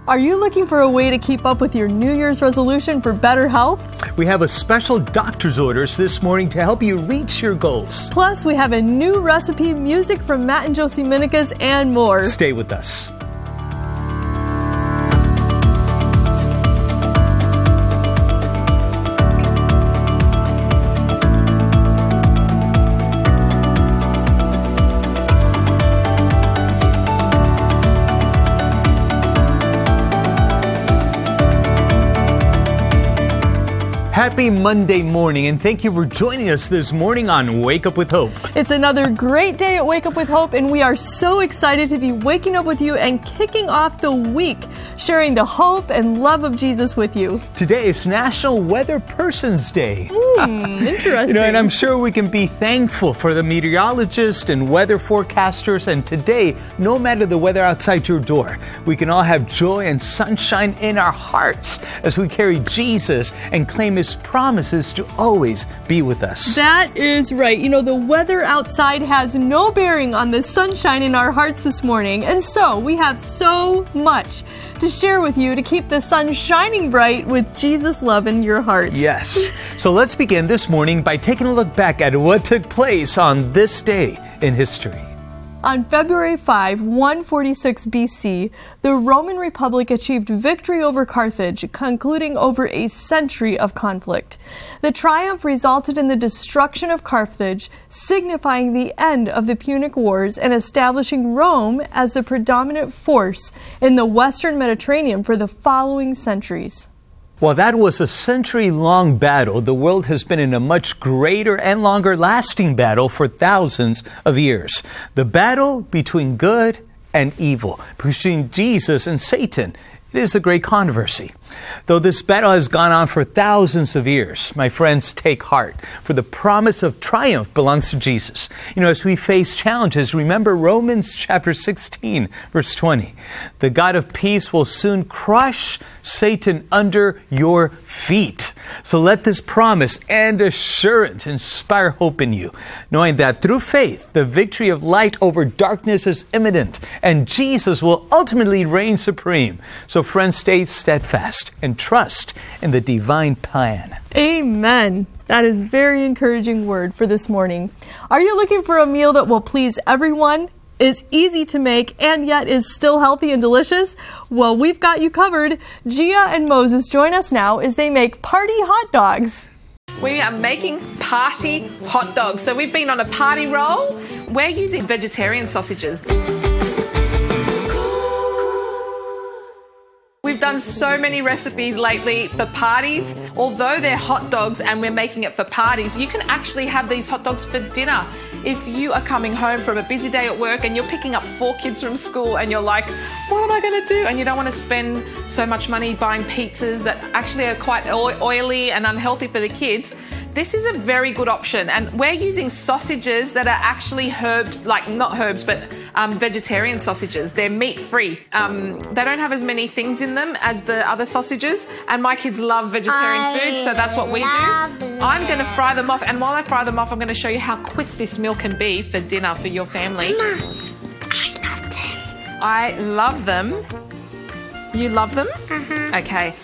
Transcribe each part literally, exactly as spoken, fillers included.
Are you looking for a way to keep up with your New Year's resolution for better health? We have a special doctor's orders this morning to help you reach your goals. Plus, we have a new recipe, music from Matt and Josie Minikas, and more. Stay with us. Happy Monday morning, and thank you for joining us this morning on Wake Up with Hope. It's another great day at Wake Up with Hope, and we are so excited to be waking up with you and kicking off the week, sharing the hope and love of Jesus with you. Today is National Weather Person's Day. Mm, interesting. You know, and I'm sure we can be thankful for the meteorologists and weather forecasters, and today, no matter the weather outside your door, we can all have joy and sunshine in our hearts as we carry Jesus and claim His promises to always be with us. That is right. You know, the weather outside has no bearing on the sunshine in our hearts this morning. And so we have so much to share with you to keep the sun shining bright with Jesus' love in your hearts. Yes. So let's begin this morning by taking a look back at what took place on this day in history. On February fifth, one forty-six B C, the Roman Republic achieved victory over Carthage, concluding over a century of conflict. The triumph resulted in the destruction of Carthage, signifying the end of the Punic Wars and establishing Rome as the predominant force in the Western Mediterranean for the following centuries. While that was a century-long battle, the world has been in a much greater and longer-lasting battle for thousands of years. The battle between good and evil, between Jesus and Satan. It is a great controversy. Though this battle has gone on for thousands of years, my friends, take heart, for the promise of triumph belongs to Jesus. You know, as we face challenges, remember Romans chapter sixteen, verse twenty. The God of peace will soon crush Satan under your feet. So let this promise and assurance inspire hope in you, knowing that through faith, the victory of light over darkness is imminent, and Jesus will ultimately reign supreme. So friends, stay steadfast and trust in the divine plan. Amen. That is very encouraging word for this morning. Are you looking for a meal that will please everyone, is easy to make, and yet is still healthy and delicious? Well, we've got you covered. Gia and Moses join us now as they make party hot dogs. We are making party hot dogs. So we've been on a party roll. We're using vegetarian sausages. We've done so many recipes lately for parties. Although they're hot dogs and we're making it for parties, you can actually have these hot dogs for dinner. If you are coming home from a busy day at work and you're picking up four kids from school and you're like, what am I going to do? And you don't want to spend so much money buying pizzas that actually are quite oily and unhealthy for the kids, this is a very good option. And we're using sausages that are actually herbs, like not herbs, but um, vegetarian sausages. They're meat-free. Um, they don't have as many things in them as the other sausages. And my kids love vegetarian I food, so that's what we do. them. I'm going to fry them off. And while I fry them off, I'm going to show you how quick this meal can be for dinner for your family. Mama, I love them. I love them. You love them? Uh-huh. Okay.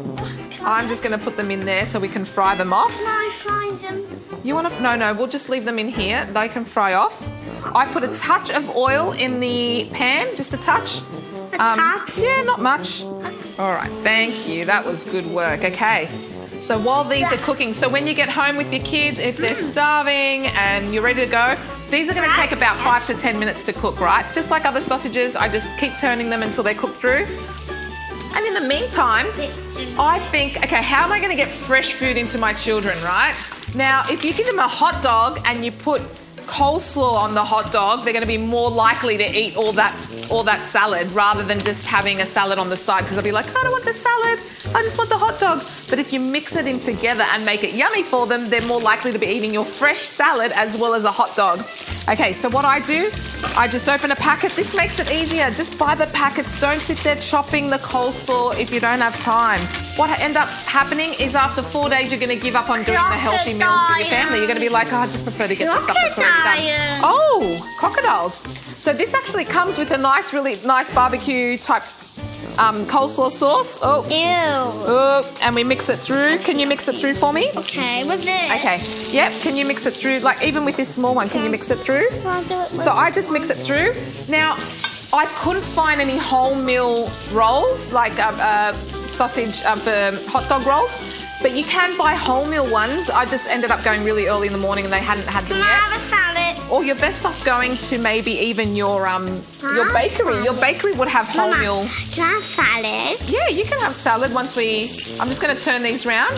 I'm just going to put them in there so we can fry them off. Can I fry them? You want to? No, no, we'll just leave them in here. They can fry off. I put a touch of oil in the pan, just a touch. A touch? Yeah, not much. All right, thank you. That was good work. Okay. So while these are cooking, so when you get home with your kids, if they're starving and you're ready to go, these are going to take about five to ten minutes to cook, right? Just like other sausages, I just keep turning them until they cook through. And in the meantime, I think, okay, how am I going to get fresh food into my children, right? Now, if you give them a hot dog and you put coleslaw on the hot dog, they're going to be more likely to eat all that all that salad rather than just having a salad on the side, because they'll be like, I don't want the salad, I just want the hot dog. But if you mix it in together and make it yummy for them, they're more likely to be eating your fresh salad as well as a hot dog. Okay, so what I do, I just open a packet. This makes it easier. Just buy the packets. Don't sit there chopping the coleslaw if you don't have time. What end up happening is after four days, you're going to give up on doing the healthy meals for your family. You're going to be like, oh, I just prefer to get the stuff that's already done. Oh, crocodiles. So this actually comes with a nice, really nice barbecue type um, coleslaw sauce. Oh, Ew. oh, and we mix it through. Can you mix it through for me? Okay, with this. Okay. Yep. Can you mix it through? Like even with this small one, can you mix it through? I'll do it with So I just mix it through. Now, I couldn't find any wholemeal rolls, like uh, uh, sausage, uh, um, hot dog rolls, but you can buy wholemeal ones. I just ended up going really early in the morning and they hadn't had them Can I yet. have a salad? Or you're best off going to maybe even your um your Huh? bakery. Your bakery would have Mama, wholemeal. can I have salad? Yeah, you can have salad once we... I'm just going to turn these round.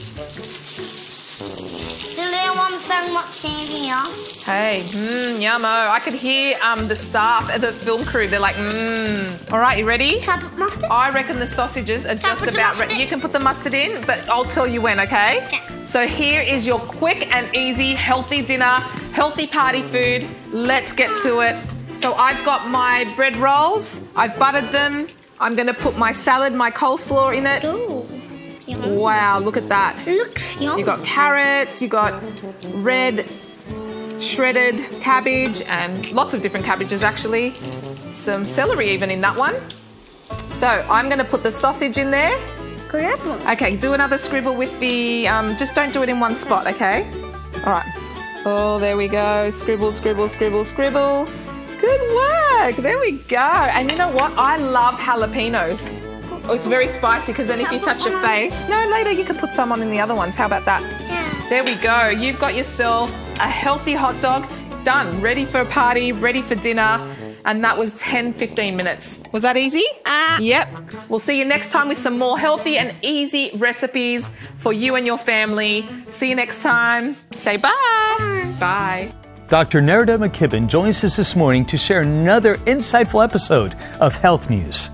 The little one's so much easier. Hey, mmm, yummo. I could hear um the staff, uh, the film crew, they're like, mmm. All right, you ready? Can I put mustard? I reckon the sausages are just put the about mustard ready. in? You can put the mustard in, but I'll tell you when, okay? Okay. So here is your quick and easy healthy dinner, healthy party food. Let's get to it. So I've got my bread rolls. I've buttered them. I'm going to put my salad, my coleslaw in it. Ooh. Yum. Wow, look at that. Looks yum. You got carrots, you got red shredded cabbage and lots of different cabbages actually. Some celery even in that one. So I'm going to put the sausage in there. Grab one. Okay, do another scribble with the, um, just don't do it in one spot, okay? All right. Oh, there we go. Scribble, scribble, scribble, scribble. Good work. There we go. And you know what? I love jalapenos. Oh, it's very spicy because then if you touch your face... No, later you can put some on in the other ones. How about that? Yeah. There we go. You've got yourself a healthy hot dog. Done. Ready for a party, ready for dinner. And that was ten, fifteen minutes. Was that easy? Uh, Yep. We'll see you next time with some more healthy and easy recipes for you and your family. See you next time. Say bye. Bye. Doctor Nerida McKibben joins us this morning to share another insightful episode of Health News.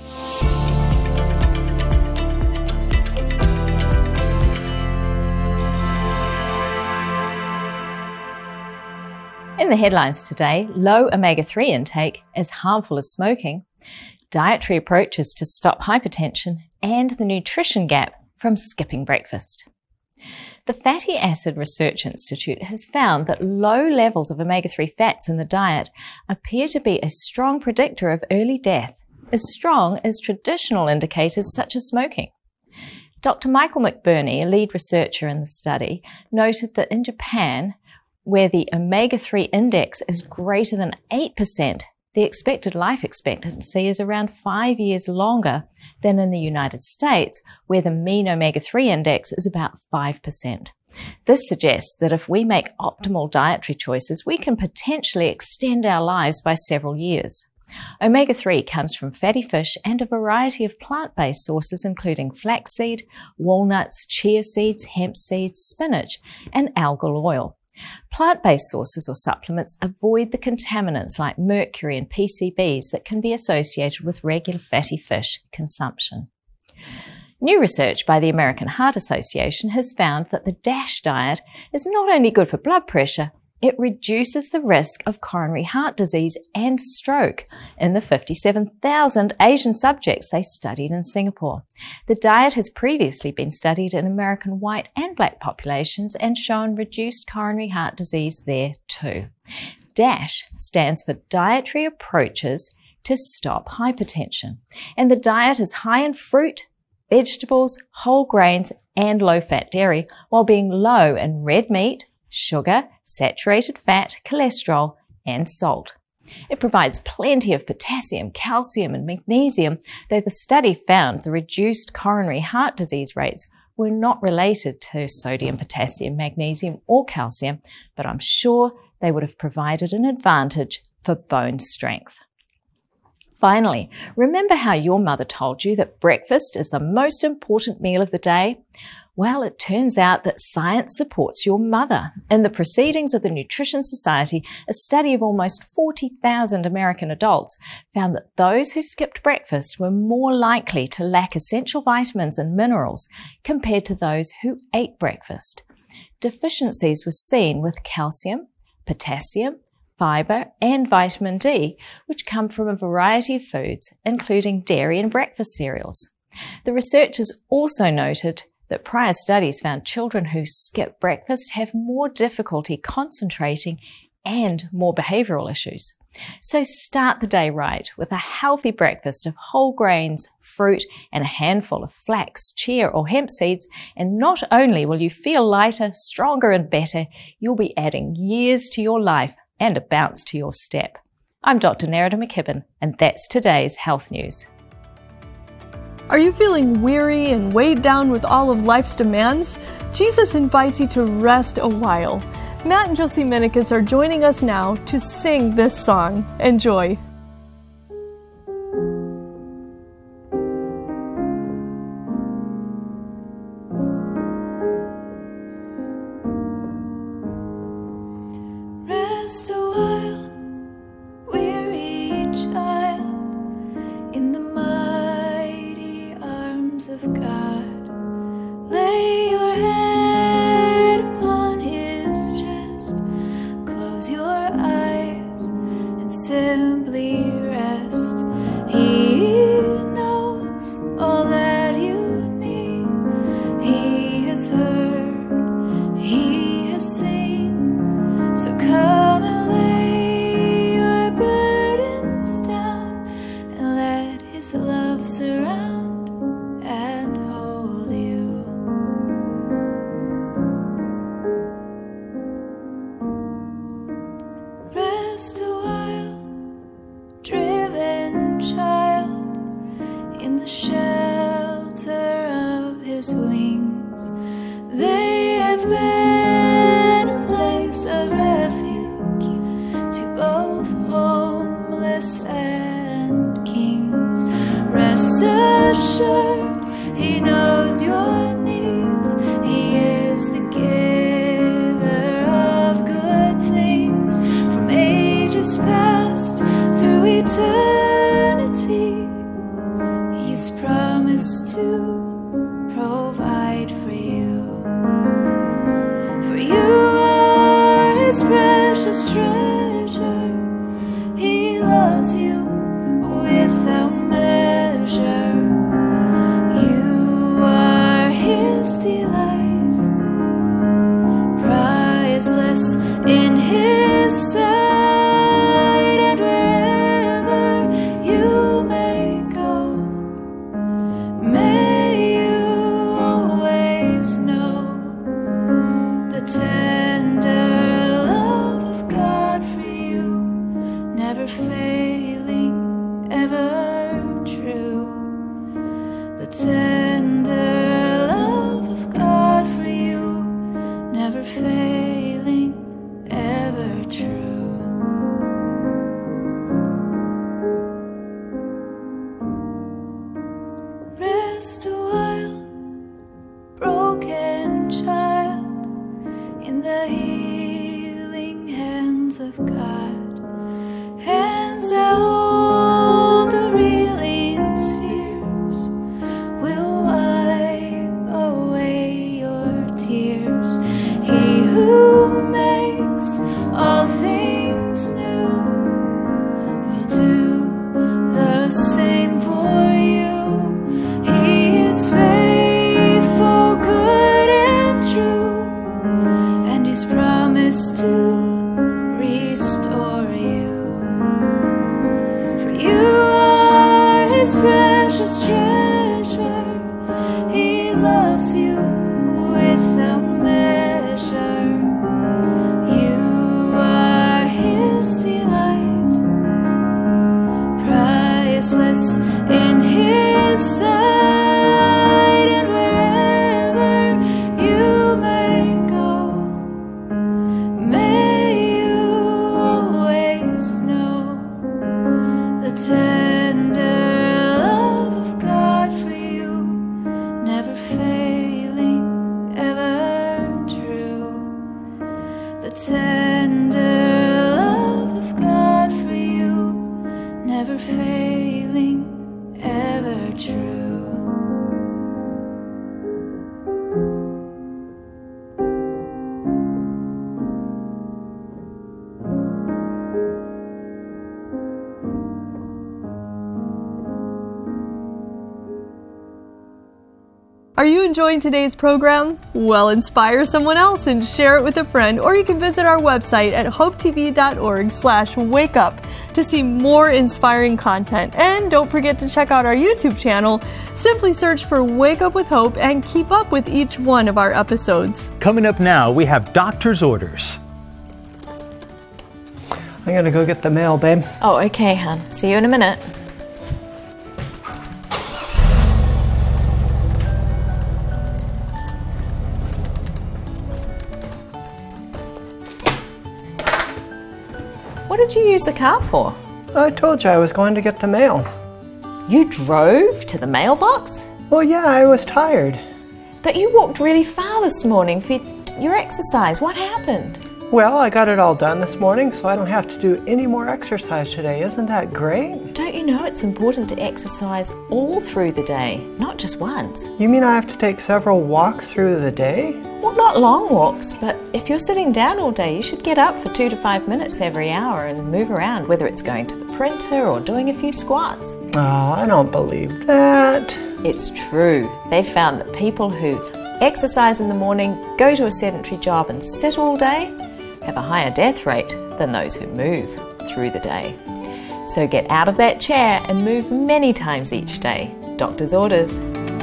In the headlines today, low omega three intake is harmful as smoking, dietary approaches to stop hypertension, and the nutrition gap from skipping breakfast. The Fatty Acid Research Institute has found that low levels of omega three fats in the diet appear to be a strong predictor of early death, as strong as traditional indicators such as smoking. Doctor Michael McBurney, a lead researcher in the study, noted that in Japan, where the omega three index is greater than eight percent, the expected life expectancy is around five years longer than in the United States, where the mean omega three index is about five percent. This suggests that if we make optimal dietary choices, we can potentially extend our lives by several years. omega three comes from fatty fish and a variety of plant-based sources including flaxseed, walnuts, chia seeds, hemp seeds, spinach, and algal oil. Plant-based sources or supplements avoid the contaminants like mercury and P C Bs that can be associated with regular fatty fish consumption. New research by the American Heart Association has found that the DASH diet is not only good for blood pressure, it reduces the risk of coronary heart disease and stroke in the fifty-seven thousand Asian subjects they studied in Singapore. The diet has previously been studied in American white and black populations and shown reduced coronary heart disease there too. DASH stands for Dietary Approaches to Stop Hypertension, and the diet is high in fruit, vegetables, whole grains, and low-fat dairy, while being low in red meat, sugar, saturated fat, cholesterol, and salt. It provides plenty of potassium, calcium, and magnesium, though the study found the reduced coronary heart disease rates were not related to sodium, potassium, magnesium, or calcium, but I'm sure they would have provided an advantage for bone strength. Finally, remember how your mother told you that breakfast is the most important meal of the day? Well, it turns out that science supports your mother. In the Proceedings of the Nutrition Society, a study of almost forty thousand American adults found that those who skipped breakfast were more likely to lack essential vitamins and minerals compared to those who ate breakfast. Deficiencies were seen with calcium, potassium, fiber, and vitamin D, which come from a variety of foods, including dairy and breakfast cereals. The researchers also noted that prior studies found children who skip breakfast have more difficulty concentrating and more behavioral issues. So start the day right with a healthy breakfast of whole grains, fruit, and a handful of flax, chia, or hemp seeds, and not only will you feel lighter, stronger, and better, you'll be adding years to your life and a bounce to your step. I'm Doctor Nerida McKibben, and that's today's health news. Are you feeling weary and weighed down with all of life's demands? Jesus invites you to rest a while. Matt and Josie Minikis are joining us now to sing this song. Enjoy. Rest a while, weary child, in the mighty arms of God. Lay your head upon His chest, close your eyes and simply rest. He knows all that you need. He has heard, He has seen. So come and lay your burdens down and let His love surround and hold you. Rest a while, driven child, in the shelter of His wings. They have been a place of refuge to both homeless and kings. Rest assured, He knows your needs. He is the giver of good things from ages past through eternity. He's promised to provide for you. For you are His precious treasure. He loves you without measure. You are His delight, priceless in His sight. And wherever you may go, may you always know the tender love of God for you, never failing, ever true. The tender love of God for you, never failing, ever true. Rest a while, broken child, in the healing hands of God. Hands that hold the reeling spheres will wipe away your tears. He who makes all things new will do the same for you. He is faithful, good and true, and He's promised to restore you. For you are His precious treasure. He loves you without measure. You are His delight, priceless in His sight. And wherever you may go, may you always know the tender love of God for you, never failing, ever true. The tender love of God for you, never failing, ever true. Are you enjoying today's program? Well, inspire someone else and share it with a friend, or you can visit our website at hopetv.org slash wake up to see more inspiring content. And don't forget to check out our YouTube channel. Simply search for Wake Up with Hope and keep up with each one of our episodes. Coming up now, we have doctor's orders. I'm gonna go get the mail, babe. Oh, okay, hon. See you in a minute. What did you use the car for? I told you I was going to get the mail. You drove to the mailbox? Well, yeah, I was tired. But you walked really far this morning for your exercise. What happened? Well, I got it all done this morning, so I don't have to do any more exercise today. Isn't that great? Don't you know it's important to exercise all through the day, not just once? You mean I have to take several walks through the day? Well, not long walks, but if you're sitting down all day, you should get up for two to five minutes every hour and move around, whether it's going to the printer or doing a few squats. Oh, I don't believe that. It's true. They've found that people who exercise in the morning, go to a sedentary job and sit all day, have a higher death rate than those who move through the day. So get out of that chair and move many times each day. Doctor's orders.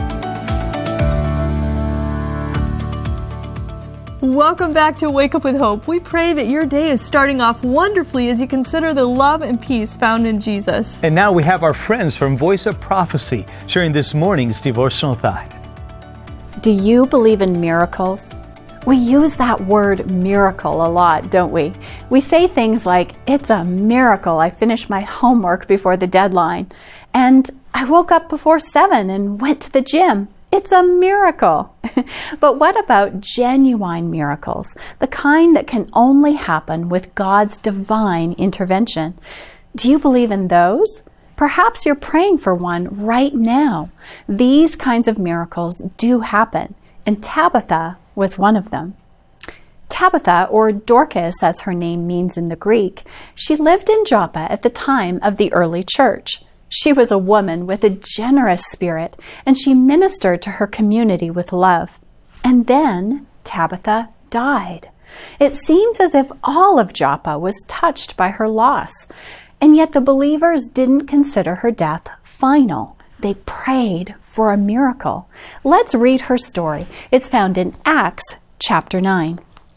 Welcome back to Wake Up with Hope. We pray that your day is starting off wonderfully as you consider the love and peace found in Jesus. And now we have our friends from Voice of Prophecy sharing this morning's devotional thought. Do you believe in miracles? We use that word miracle a lot, don't we? We say things like, it's a miracle I finished my homework before the deadline, and I woke up before seven and went to the gym. It's a miracle. But what about genuine miracles, the kind that can only happen with God's divine intervention? Do you believe in those? Perhaps you're praying for one right now. These kinds of miracles do happen, and Tabitha was one of them. Tabitha, or Dorcas as her name means in the Greek, she lived in Joppa at the time of the early church. She was a woman with a generous spirit, and she ministered to her community with love. And then Tabitha died. It seems as if all of Joppa was touched by her loss, and yet the believers didn't consider her death final. They prayed for a miracle. Let's read her story. It's found in Acts chapter nine.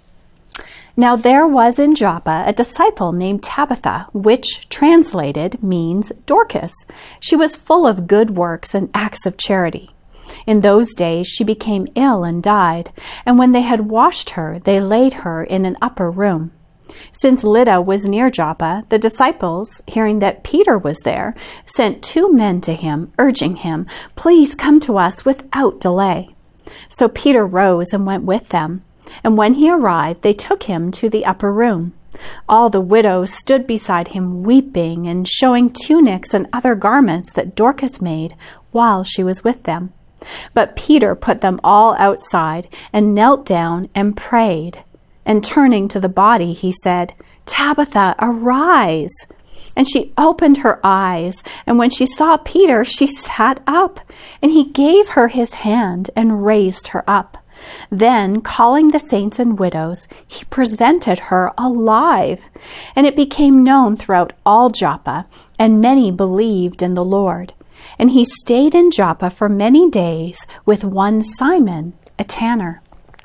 Now there was in Joppa a disciple named Tabitha, which translated means Dorcas. She was full of good works and acts of charity. In those days she became ill and died, and when they had washed her, they laid her in an upper room. Since Lydda was near Joppa, the disciples, hearing that Peter was there, sent two men to him, urging him, "Please come to us without delay." So Peter rose and went with them. And when he arrived, they took him to the upper room. All the widows stood beside him, weeping and showing tunics and other garments that Dorcas made while she was with them. But Peter put them all outside and knelt down and prayed. And turning to the body, he said, "Tabitha, arise." And she opened her eyes, and when she saw Peter, she sat up, and he gave her his hand and raised her up. Then, calling the saints and widows, he presented her alive. And it became known throughout all Joppa, and many believed in the Lord. And he stayed in Joppa for many days with one Simon, a tanner.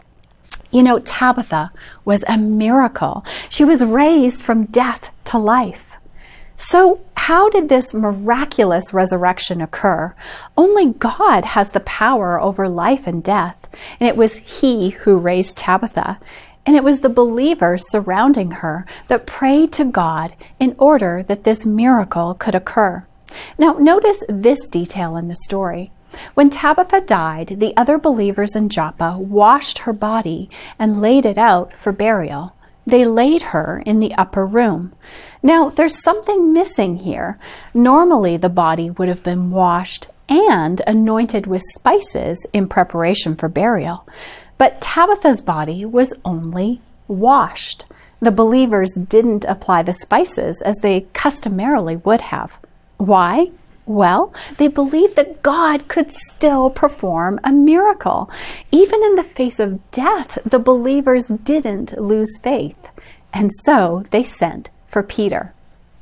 You know, Tabitha was a miracle. She was raised from death to life. So how did this miraculous resurrection occur? Only God has the power over life and death, and it was He who raised Tabitha, and it was the believers surrounding her that prayed to God in order that this miracle could occur. Now, notice this detail in the story. When Tabitha died, the other believers in Joppa washed her body and laid it out for burial. They laid her in the upper room. Now, there's something missing here. Normally, the body would have been washed and anointed with spices in preparation for burial. But Tabitha's body was only washed. The believers didn't apply the spices as they customarily would have. Why? Well, they believed that God could still perform a miracle. Even in the face of death, the believers didn't lose faith. And so they sent for Peter.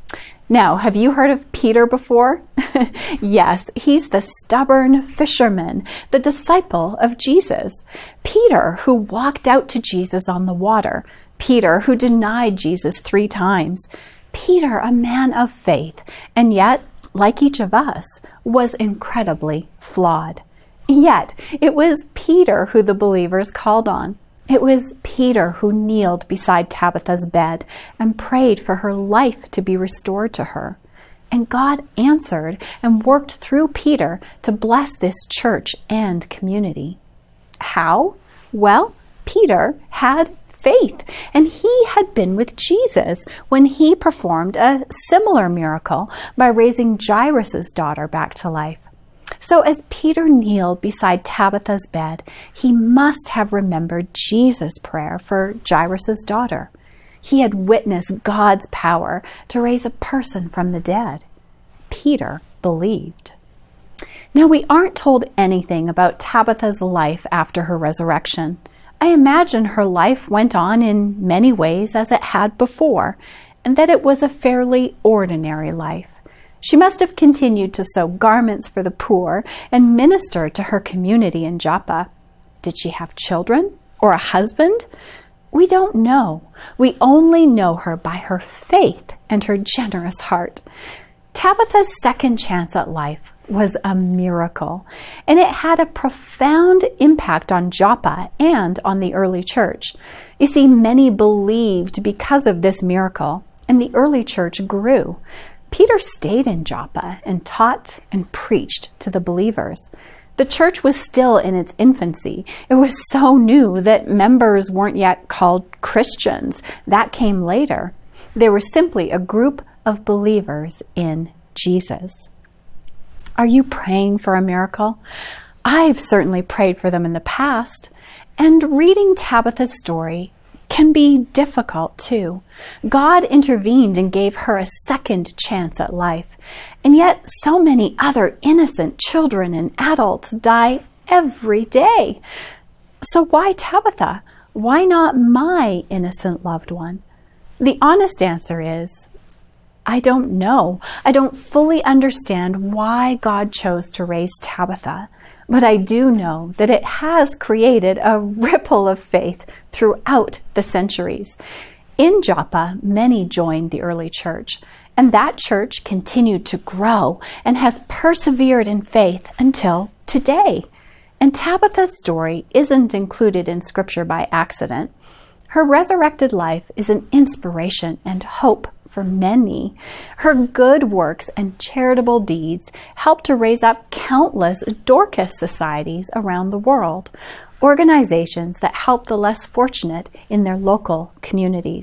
Now, have you heard of Peter before? Yes, he's the stubborn fisherman, the disciple of Jesus. Peter, who walked out to Jesus on the water. Peter, who denied Jesus three times. Peter, a man of faith, and yet, like each of us, was incredibly flawed. Yet, it was Peter who the believers called on. It was Peter who kneeled beside Tabitha's bed and prayed for her life to be restored to her. And God answered and worked through Peter to bless this church and community. How? Well, Peter had faith, and he had been with Jesus when he performed a similar miracle by raising Jairus' daughter back to life. So as Peter kneeled beside Tabitha's bed, he must have remembered Jesus' prayer for Jairus' daughter. He had witnessed God's power to raise a person from the dead. Peter believed. Now, we aren't told anything about Tabitha's life after her resurrection. I imagine her life went on in many ways as it had before, and that it was a fairly ordinary life. She must have continued to sew garments for the poor and minister to her community in Joppa. Did she have children or a husband? We don't know. We only know her by her faith and her generous heart. Tabitha's second chance at life was a miracle, and it had a profound impact on Joppa and on the early church. You see, many believed because of this miracle, and the early church grew. Peter stayed in Joppa and taught and preached to the believers. The church was still in its infancy. It was so new that members weren't yet called Christians. That came later. They were simply a group of believers in Jesus. Are you praying for a miracle? I've certainly prayed for them in the past, and reading Tabitha's story can be difficult too. God intervened and gave her a second chance at life, and yet so many other innocent children and adults die every day. So why Tabitha? Why not my innocent loved one? The honest answer is, I don't know. I don't fully understand why God chose to raise Tabitha, but I do know that it has created a ripple of faith throughout the centuries. In Joppa, many joined the early church, and that church continued to grow and has persevered in faith until today. And Tabitha's story isn't included in Scripture by accident. Her resurrected life is an inspiration and hope for many. Her good works and charitable deeds helped to raise up countless Dorcas societies around the world, organizations that help the less fortunate in their local communities.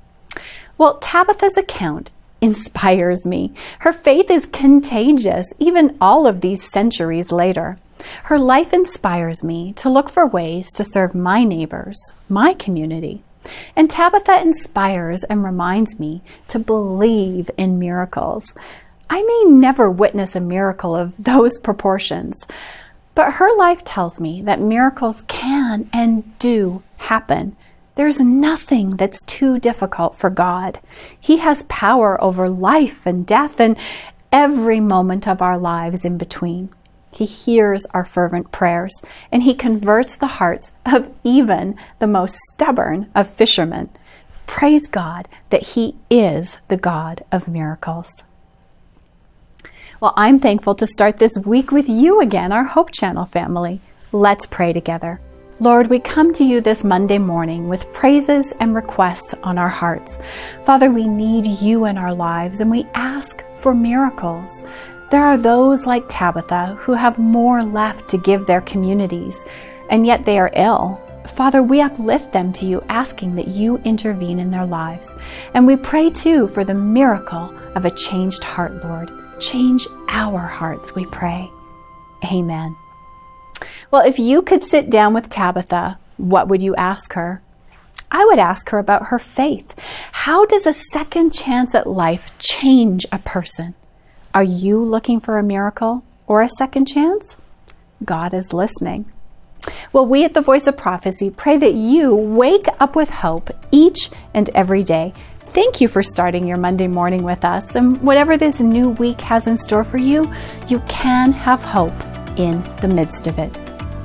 Well, Tabitha's account inspires me. Her faith is contagious, even all of these centuries later. Her life inspires me to look for ways to serve my neighbors, my community. And Tabitha inspires and reminds me to believe in miracles. I may never witness a miracle of those proportions, but her life tells me that miracles can and do happen. There's nothing that's too difficult for God. He has power over life and death and every moment of our lives in between. He hears our fervent prayers, and he converts the hearts of even the most stubborn of fishermen. Praise God that he is the God of miracles. Well, I'm thankful to start this week with you again, our Hope Channel family. Let's pray together. Lord, we come to you this Monday morning with praises and requests on our hearts. Father, we need you in our lives, and we ask for miracles. There are those like Tabitha who have more left to give their communities, and yet they are ill. Father, we uplift them to you, asking that you intervene in their lives. And we pray too for the miracle of a changed heart, Lord. Change our hearts, we pray. Amen. Well, if you could sit down with Tabitha, what would you ask her? I would ask her about her faith. How does a second chance at life change a person? Are you looking for a miracle or a second chance? God is listening. Well, we at the Voice of Prophecy pray that you wake up with hope each and every day. Thank you for starting your Monday morning with us. And whatever this new week has in store for you, you can have hope in the midst of it.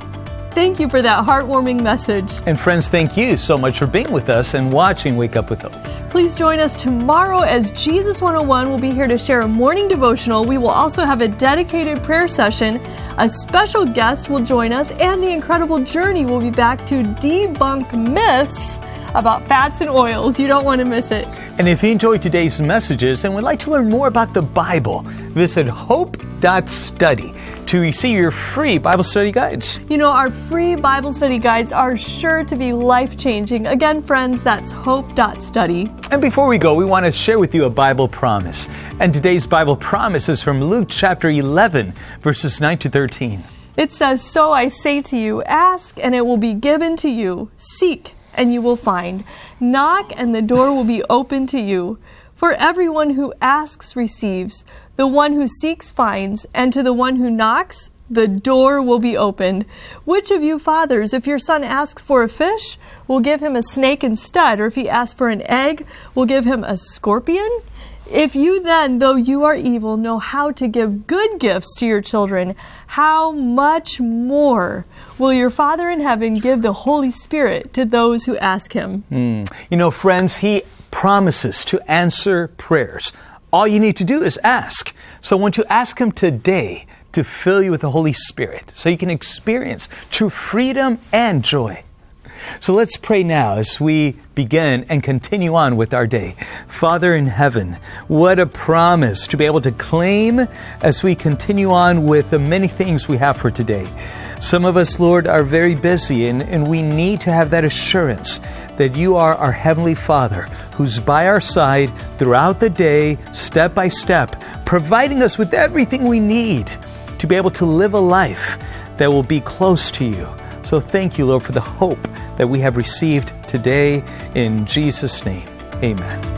Thank you for that heartwarming message. And friends, thank you so much for being with us and watching Wake Up with Hope. Please join us tomorrow as Jesus one oh one will be here to share a morning devotional. We will also have a dedicated prayer session. A special guest will join us, and the incredible journey will be back to debunk myths about fats and oils. You don't want to miss it. And if you enjoyed today's messages and would like to learn more about the Bible, visit hope dot study to receive your free Bible study guides. You know, our free Bible study guides are sure to be life-changing. Again, friends, that's hope dot study. And before we go, we want to share with you a Bible promise. And today's Bible promise is from Luke chapter eleven, verses nine to thirteen. It says, "So I say to you, ask and it will be given to you. Seek and you will find. Knock and the door will be open to you. For everyone who asks receives, the one who seeks finds, and to the one who knocks, the door will be opened. Which of you fathers, if your son asks for a fish, will give him a snake instead? Or if he asks for an egg, will give him a scorpion? If you then, though you are evil, know how to give good gifts to your children, how much more will your Father in heaven give the Holy Spirit to those who ask him?" Mm. You know, friends, he promises to answer prayers. All you need to do is ask. So won't you ask him today to fill you with the Holy Spirit so you can experience true freedom and joy? So let's pray now as we begin and continue on with our day. Father in heaven, what a promise to be able to claim as we continue on with the many things we have for today. Some of us, Lord, are very busy, and, and we need to have that assurance that you are our Heavenly Father who's by our side throughout the day, step by step, providing us with everything we need to be able to live a life that will be close to you. So thank you, Lord, for the hope that we have received today. In Jesus' name, amen.